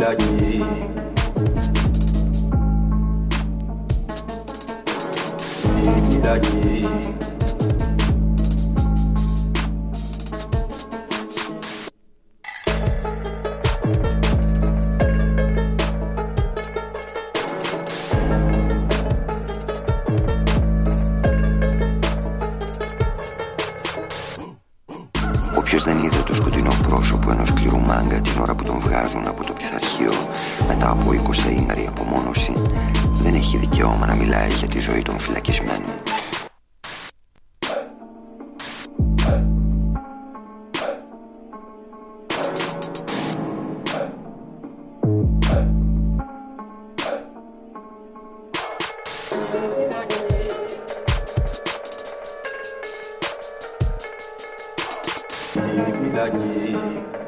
Όποιος δεν είδε το σκοτεινό πρόσωπο ενός σκληρού μάγκα την ώρα που τον βγάζουν από το πειθαρχείο μετά από 20ήμερη απομόνωση, δεν έχει δικαίωμα να μιλάει για τη ζωή των φυλακισμένων. Like